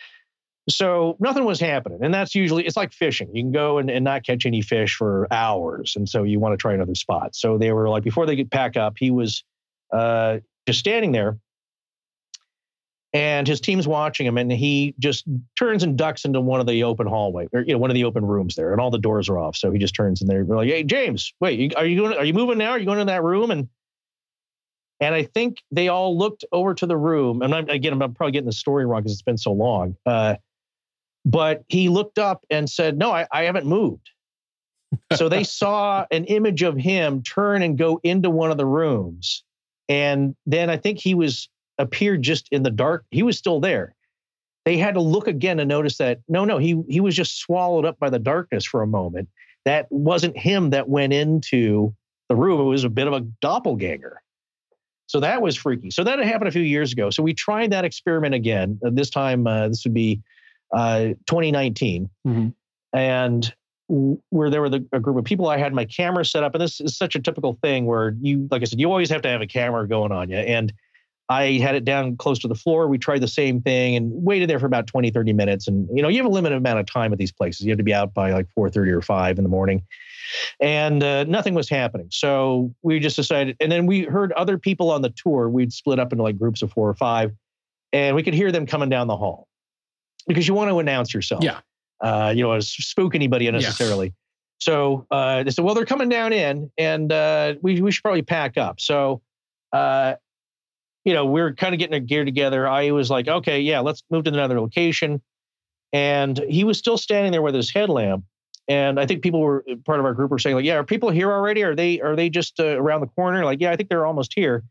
So nothing was happening, and that's usually it's like fishing. You can go and, and not catch any fish for hours, and so you want to try another spot. So they were like, before they could pack up, he was uh, just standing there, and his team's watching him, and he just turns and ducks into one of the open hallway, or you know, one of the open rooms there, and all the doors are off. So he just turns, and they're like, "Hey, James, wait, are you going? Are you moving now? Are you going to that room?" And and I think they all looked over to the room, and I'm, again, I'm probably getting the story wrong because it's been so long. Uh, but he looked up and said, "No, I, I haven't moved." So they saw an image of him turn and go into one of the rooms. And then I think he was appeared just in the dark. He was still there. They had to look again to notice that, no, no, he he was just swallowed up by the darkness for a moment. That wasn't him that went into the room. It was a bit of a doppelganger. So that was freaky. So that had happened a few years ago. So we tried that experiment again. Uh, this time, uh, this would be uh, twenty nineteen. Mm-hmm. And where there were the, a group of people, I had my camera set up. And this is such a typical thing where you, like I said, you always have to have a camera going on you. And I had it down close to the floor. We tried the same thing and waited there for about twenty, thirty minutes. And, you know, you have a limited amount of time at these places. You have to be out by like four thirty or five in the morning. And uh, nothing was happening. So we just decided, and then we heard other people on the tour. We'd split up into like groups of four or five, and we could hear them coming down the hall because you want to announce yourself. Yeah. Uh, you know, spook anybody unnecessarily. Yes. So uh, they said, well, they're coming down in, and uh, we we should probably pack up. So, uh, you know, we we're kind of getting our gear together. I was like, okay, yeah, let's move to another location. And he was still standing there with his headlamp. And I think people were part of our group were saying, like, yeah, are people here already? Are they are they just uh, around the corner? Like, yeah, I think they're almost here.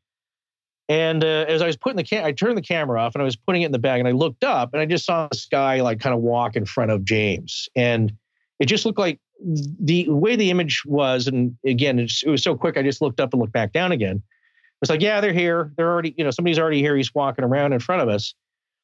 And uh, as I was putting the cam, I turned the camera off and I was putting it in the bag, and I looked up and I just saw this guy like kind of walk in front of James, and it just looked like the way the image was. And again, it, just, it was so quick. I just looked up and looked back down again. It's like, yeah, they're here. They're already, you know, somebody's already here. He's walking around in front of us.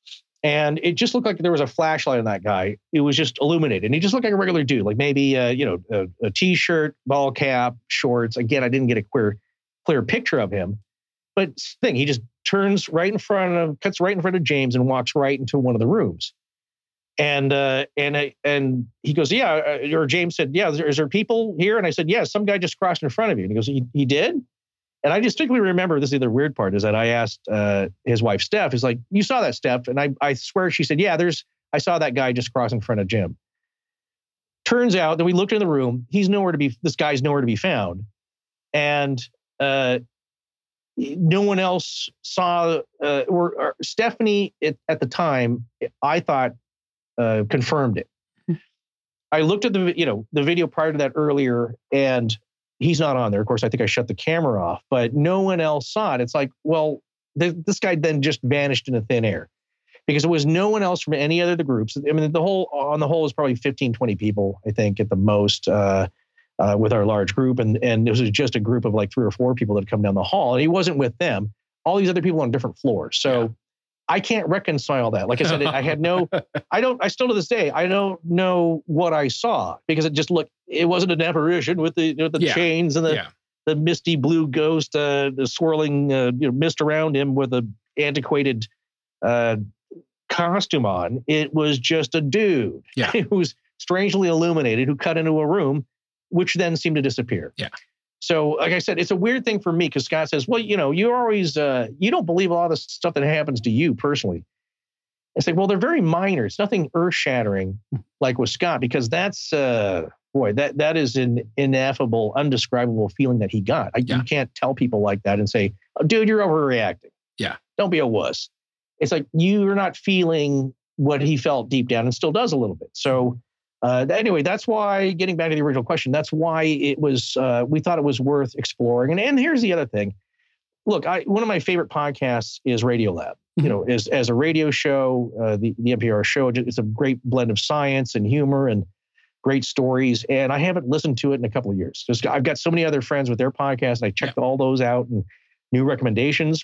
And it just looked like there was a flashlight on that guy. It was just illuminated. And he just looked like a regular dude, like maybe, uh, you know, a, a t-shirt, ball cap, shorts. Again, I didn't get a clear, clear picture of him. But thing, he just turns right in front of, cuts right in front of James and walks right into one of the rooms. And uh, and I, and he goes, yeah. Or James said, yeah. Is there, is there people here? And I said, yeah. Some guy just crossed in front of you. And he goes, he, he did. And I distinctly remember, this is the other weird part, is that I asked uh, his wife, Steph, is like, you saw that, Steph? And I I swear she said, yeah, there's, I saw that guy just cross in front of Jim. Turns out that we looked in the room. He's nowhere to be, this guy's nowhere to be found. And uh, no one else saw, uh, or, or Stephanie at, at the time, I thought, uh, confirmed it. I looked at the, you know, the video prior to that earlier, and he's not on there. Of course, I think I shut the camera off, but no one else saw it. It's like, well, th- this guy then just vanished into thin air because it was no one else from any other of the groups. I mean, the whole, on the whole, is probably fifteen, twenty people, I think, at the most, uh, uh, with our large group. And, and this was just a group of like three or four people that had come down the hall, and he wasn't with them. All these other people on different floors. So yeah. I can't reconcile that. Like I said, I had no, I don't, I still to this day, I don't know what I saw because it just looked, it wasn't an apparition with the, with the yeah. chains and the, yeah. the misty blue ghost, uh, the swirling uh, you know, mist around him with a antiquated uh, costume on. It was just a dude yeah. who was strangely illuminated, who cut into a room, which then seemed to disappear. Yeah. So, like I said, it's a weird thing for me because Scott says, well, you know, you're always, uh, you don't believe a lot of the stuff that happens to you personally. It's like, well, they're very minor. It's nothing earth shattering like with Scott, because that's, uh, boy, that that is an ineffable, undescribable feeling that he got. I, yeah. You can't tell people like that and say, oh, dude, you're overreacting. Yeah. Don't be a wuss. It's like you're not feeling what he felt deep down and still does a little bit. So, Uh, anyway, that's why, getting back to the original question, that's why it was, uh, we thought it was worth exploring. And, and here's the other thing. Look, I, one of my favorite podcasts is Radiolab. Mm-hmm. You know, as, as a radio show, uh, the, the N P R show, it's a great blend of science and humor and great stories. And I haven't listened to it in a couple of years. Just, I've got so many other friends with their podcasts, and I checked yeah. all those out and new recommendations.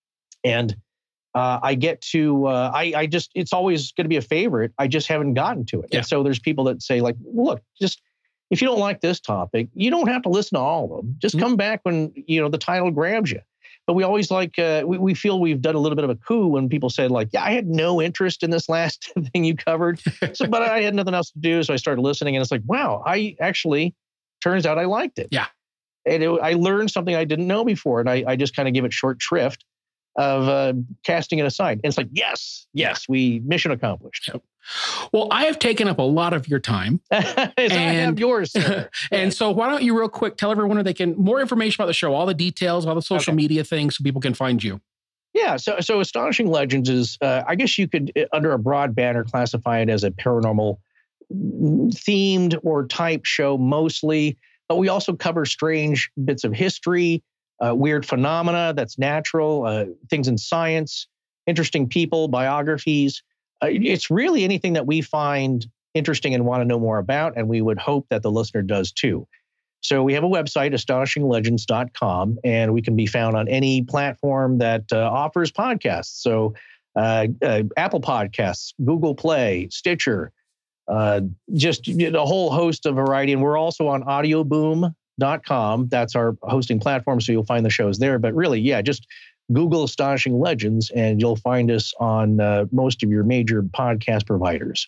And Uh, I get to, uh, I, I just, it's always going to be a favorite. I just haven't gotten to it. Yeah. And so there's people that say like, look, just, if you don't like this topic, you don't have to listen to all of them. Just mm-hmm. come back when, you know, the title grabs you. But we always like, uh, we, we feel we've done a little bit of a coup when people said like, yeah, I had no interest in this last thing you covered. So, but I had nothing else to do. So I started listening, and it's like, wow, I actually, turns out I liked it. Yeah. And it, I learned something I didn't know before. And I, I just kind of give it short shrift of uh, casting it aside. And it's like, yes, yes, we mission accomplished. Yep. Well, I have taken up a lot of your time. As and, I have yours, sir. And so why don't you real quick tell everyone where they can, more information about the show, all the details, all the social okay. media things, so people can find you. Yeah. So, so Astonishing Legends is, uh, I guess you could, under a broad banner, classify it as a paranormal themed or type show mostly, but we also cover strange bits of history, Uh, weird phenomena that's natural, uh, things in science, interesting people, biographies. Uh, it's really anything that we find interesting and want to know more about, and we would hope that the listener does too. So we have a website, astonishing legends dot com, and we can be found on any platform that uh, offers podcasts. So uh, uh, Apple Podcasts, Google Play, Stitcher, uh, just you know, a whole host of variety. And we're also on audio boom dot com. That's our hosting platform, so you'll find the shows there. But really, yeah, just Google Astonishing Legends, and you'll find us on uh, most of your major podcast providers.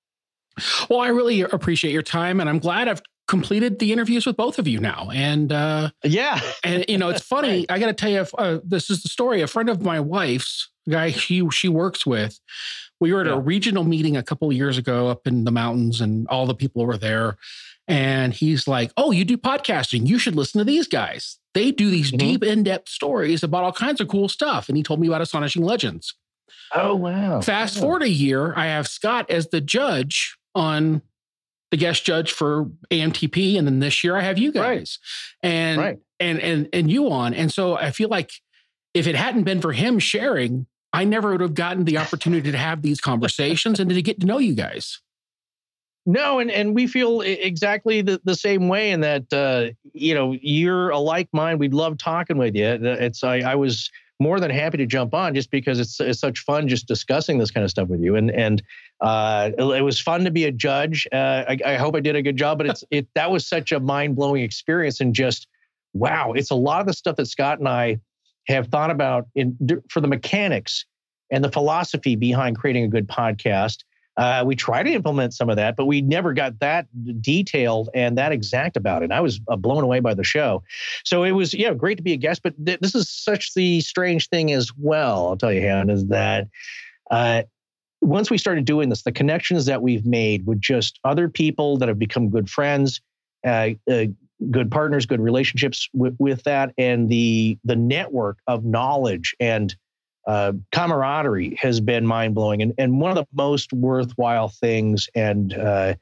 Well, I really appreciate your time, and I'm glad I've completed the interviews with both of you now. And uh, yeah, and you know, it's funny. right. I got to tell you, uh, this is the story. A friend of my wife's, guy she she works with. We were at yeah. a regional meeting a couple of years ago up in the mountains, and all the people were there. And he's like, oh, you do podcasting. You should listen to these guys. They do these mm-hmm. deep, in-depth stories about all kinds of cool stuff. And he told me about Astonishing Legends. Oh, wow. Fast oh. forward a year, I have Scott as the judge on the guest judge for A M T P. And then this year I have you guys right. and, right. and, and, and you on. And so I feel like if it hadn't been for him sharing, I never would have gotten the opportunity to have these conversations and to get to know you guys. No, and, and we feel exactly the, the same way in that, uh, you know, you're a like mind. We'd love talking with you. It's I, I was more than happy to jump on just because it's it's such fun just discussing this kind of stuff with you. And and uh, it, it was fun to be a judge. Uh, I, I hope I did a good job, but it's it that was such a mind-blowing experience. And just, wow, it's a lot of the stuff that Scott and I have thought about in for the mechanics and the philosophy behind creating a good podcast. Uh, we try to implement some of that, but we never got that detailed and that exact about it. I was uh, blown away by the show. So it was, yeah, great to be a guest, but th- this is such the strange thing as well, I'll tell you, Han, is that uh, once we started doing this, the connections that we've made with just other people that have become good friends, uh, uh, good partners, good relationships with, with that, and the the network of knowledge and uh, camaraderie has been mind blowing, and and one of the most worthwhile things and uh,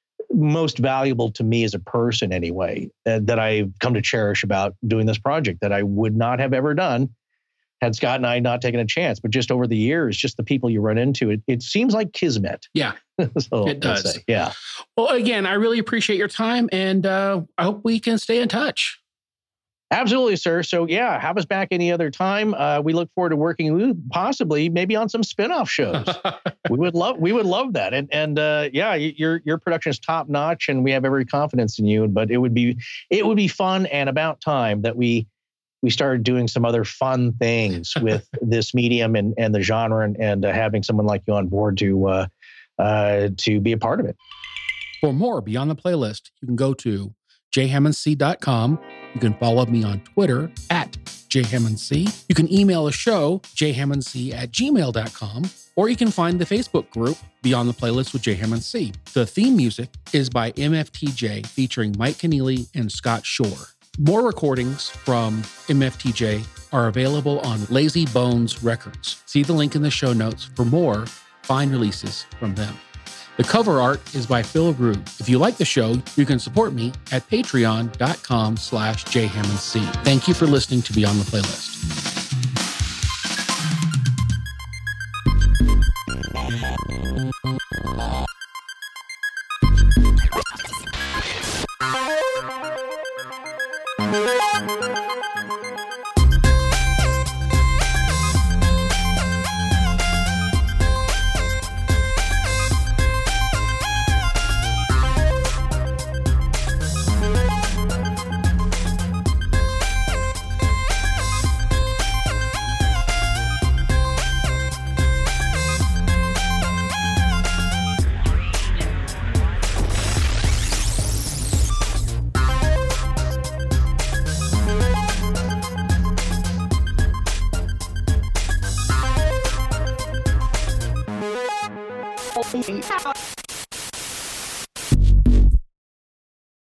most valuable to me as a person, anyway, uh, that I've come to cherish about doing this project that I would not have ever done had Scott and I not taken a chance. But just over the years, just the people you run into, it, it seems like kismet. Yeah, so, it does. Say. Yeah. Well, again, I really appreciate your time, and uh, I hope we can stay in touch. Absolutely, sir. So yeah, have us back any other time. Uh, we look forward to working with you, possibly maybe on some spin-off shows. we would love, we would love that. And and uh, yeah, your your production is top notch, and we have every confidence in you. But it would be it would be fun and about time that we we started doing some other fun things with this medium and and the genre, and and uh, having someone like you on board to uh, uh, to be a part of it. For more Beyond the Playlist, you can go to j hammond c dot com. You can follow me on Twitter at j hammond c. You can email the show, j hammond c at gmail dot com, or you can find the Facebook group Beyond the Playlist with J Hammond C. The theme music is by M F T J featuring Mike Keneally and Scott Shore. More recordings from M F T J are available on Lazy Bones Records. See the link in the show notes for more fine releases from them. The cover art is by Phil Rude. If you like the show, you can support me at patreon.com slash jhammondc. Thank you for listening to Beyond the Playlist. Holy cow.